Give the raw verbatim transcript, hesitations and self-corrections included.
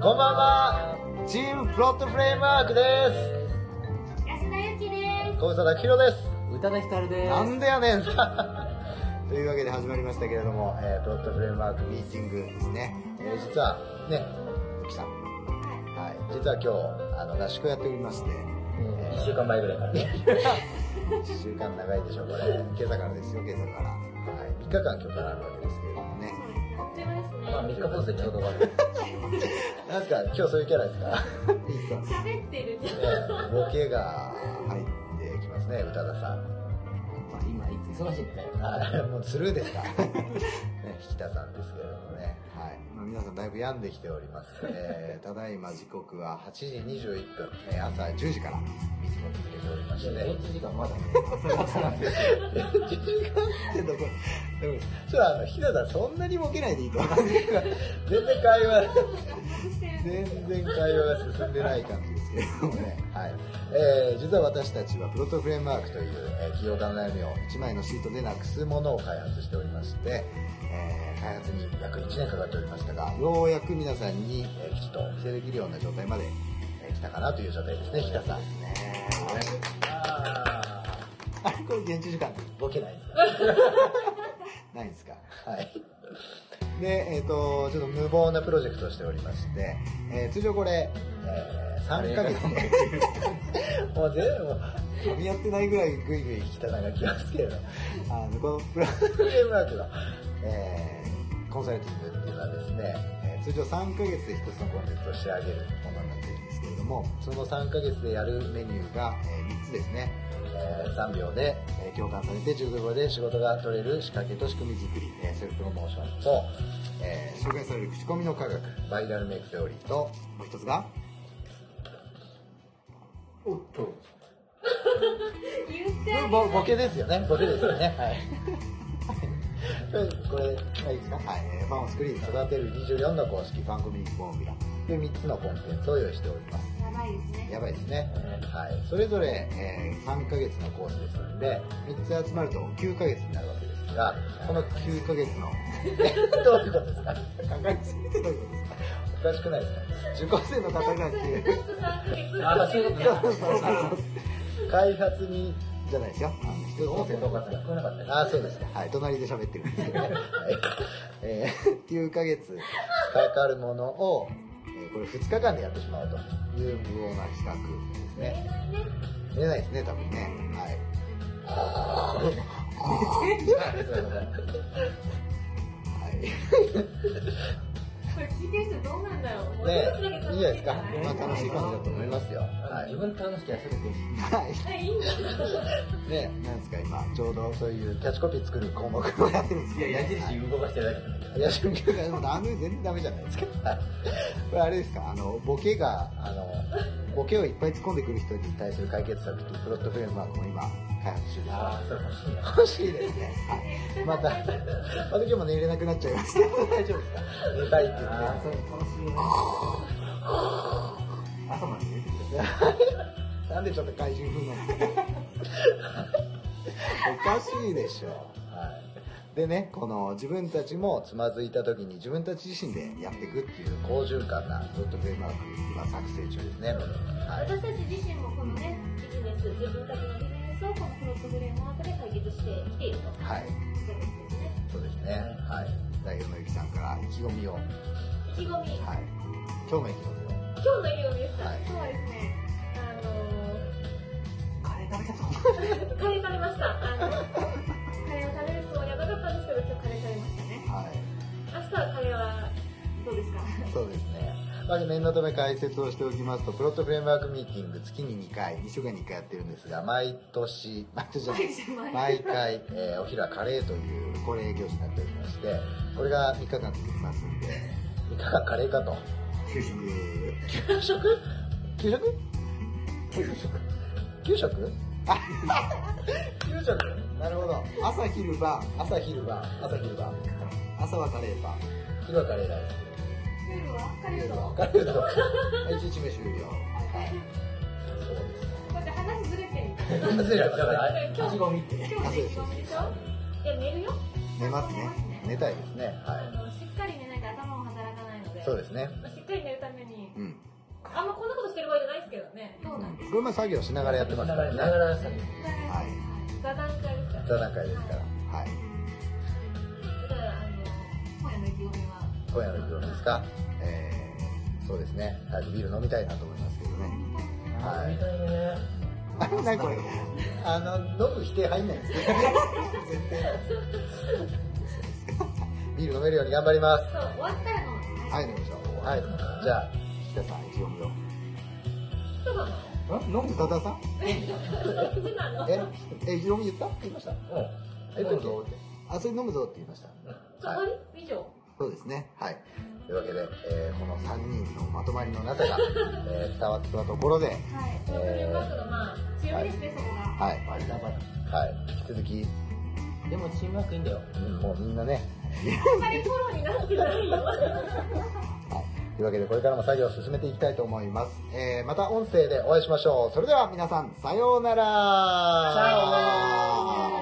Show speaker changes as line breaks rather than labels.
こんばんは。チームプロットフレームワークです。
安田ゆきです。
小佐田ひろです。
宇多田ヒカルです。
なんでやねんというわけで始まりましたけれども、えー、プロットフレームワークミーティングですね。えー、実はね、ゆきさん、はい、実は今日あの合宿やっておりまして、うん
えー、いっしゅうかんまえぐらいからね。
いっしゅうかん長いでしょこれ。今朝からですよ、今朝から。はい、みっかかん今日からあるわけですけれどもね。
まあみっか坊主でちょうど終わる。
なんすか、今日そういうキャラですか。
喋ってる。
ね、ボケが入ってきますね、宇多田さん。
まあ今いつ忙しいんでね。
あ、もうスルーですか。ね、引田さんですけれどもね。はい。まあ、皆さんだいぶ病んできております。えー、ただいま時刻ははちじにじゅういっぷん、えー、朝じゅうじからミーティングを続けておりましてね。
現地時間まだね、朝方なんですよ。
現地時間ってどこでも、ちょっとあの、引田さんそんなにボケないでいいと思うんですが、全然会話、全然会話が進んでない感じですけれどもね。はい。えー、実は私たちはプロットフレームワークという、えー、企業間の悩みをいちまいのシートでなくすものを開発しておりまして、えー、開発に約いちねんかかっておりましたが、ようやく皆さんに、えー、きちっとお見せできるような状態まで、えー、来たかなという状態ですね、引田さん。ですね。ああれ、これ現地時間ボケないですかないですか。はい。で、えっ、ー、と、ちょっと無謀なプロジェクトをしておりまして、えー、通常これ、えー、さんかげつで、もう全部、噛み合ってないぐらいグイグイ引きたながきますけれど、あの、このプロフレームワークの、えー、コンサルティングっていうのはですね、えー、通常さんかげつで一つのコンテンツを仕上げるものになっているんですけれども、そのさんかげつでやるメニューが、えー、みっつですね。えー、さんびょうで、えー、共感されてじゅうごびょうで仕事が取れる仕掛けと仕組み作り、えー、セルフプロモーションと、えー、紹介される口コミの科学、バイラルメイクセオリーと、もう一つが、おっと。
言ってあげ
ボボケですよね。ボケですよね。はい。これ、いいですか。はい。ファンを作り、育てるにじゅうよんの公式ファンコミュニティフォーミュラというみっつのコンテンツを用意しております。
やばいですね。
やばいですね。はい。それぞれ、えー、さんかげつのコースですので、みっつ集まるときゅうかげつになるわけですが、このきゅうかげつの、どういうことですか。考えすぎてどういうことですか。おかしくないですか。受講生の方がきゅう
あ、そういうことか。
開発に、じゃないですよ。あの、一つの
音声の方が聞こえなかった。
あ、そうですね。はい。隣で喋ってるんですけどね。はい。えー、きゅうかげつかかるものを、えー、これふつかかんでやってしまうという無謀な企画ですね。見えないですね、多分ね。はい。はい。
これ聞いてる人どうなんだろう。
ね、いいじゃないですか。まあ楽しい感じだと思いますよ。
はい。自分楽しきゃすべていい。
はい。
いいんだ。
ね、なんですか今ちょうどそういうキャッチコピー作る項目をやってるんです。
いや、矢印動かしてるだけなんだけど。
矢印がでもダメ、全然ダメじゃないですか。これあれですか、あのボケがあのボケをいっぱい突っ込んでくる人に対する解決策っていうプロットフレームワークも今開発中です。
ああ、それ欲しいな。
欲しいですね。はい。またまた今日も寝れなくなっちゃいますけど大丈夫ですか。寝たいって言って。
ああ、それ楽しいね。朝まで寝てください。
なんでちょっと怪人風なの。おかしいでしょ。はい。でね、この自分たちもつまずいた時に自分たち自身でやっていくっていう好循環なプロットフレームワーク今作成中ですね。はい、
私たち自身もこのねビジネス、自分たちのビジネスをこのプロットフレームワークで解決してきていると。
はい。そうですね。はい。代表のゆきさんから意気込みを。
意気込み。
はい。今日の意気込みを。
今日の意気込みですか。
はい、
今日はですね、あのー、
カレー食べたと。
カレー食べました。あのカレーを食べるつもりはなかったんですけど、今日カレー食べましたね。
はい。
明日はカレーはどうですか。
そうですね。まず念のため解説をしておきますと、プロットフレームワークミーティング月ににかい、にしゅうかんにいっかいやってるんですが、毎年、毎年じゃない、毎回、えー、お昼はカレーという恒例行事になっておりまして、これがみっかかん続きますんで、みっかかんカレーかと。
給食。
給食給食給食給食あ給食なるほど。朝昼晩、朝昼晩、朝昼晩。朝はカレーパン、昼はカレーライス。
夜はカレーと
カレーと一日目終了。はい。そうです。
こうやって話ずれてる。
話ずれる。だから
今日
意気込みって。
今日の意気込みでしょ。いや寝るよ。
寝ますね。寝たいですね。はい。
あのしっかり寝ないと頭も働かないので。 で、
そうですね。
まあ、しっかり寝るために、
うん。
あんまこんなことしてる場合じゃないですけどね。そうなんです。
これも作業しながらやってますからね。
ながら作業。
はい。
座談会ですから。
座談会ですから。はい。
だから、あの、今夜の意気込みは、
今夜の意気込みですか。えー、そうですね。早くビール飲みたいなと思いますけどね。は
みたいね。
あれ、なんかこれ、あの、飲む否定入んないんですね。絶対。ビール飲めるように頑張ります。
そう、終わったら飲む。
はい、飲みましょう。はい。じゃあ、北さん、意気込みを。
そうなの？
飲む
多田さん
そっちなの？
え、え、意気込み言った言いました
うん。
え、飲むぞって。あ、それ飲むぞって言いました。
終わり？以上。
そうですね。はい。というわけで、えーこのさんにんのまとまりのなさが、えー伝わったところで、
はい。このフレームワークの、まあ、強みですね、そこが。
はい。
バリバリ。
はい。引き続き、
でもチームワークいいんだよ。
もうみんなね、
あんまりフォローになってないよ。
はい。というわけで、これからも作業を進めていきたいと思います。えーまた音声でお会いしましょう。それでは皆さん、さようなら。
さようなら。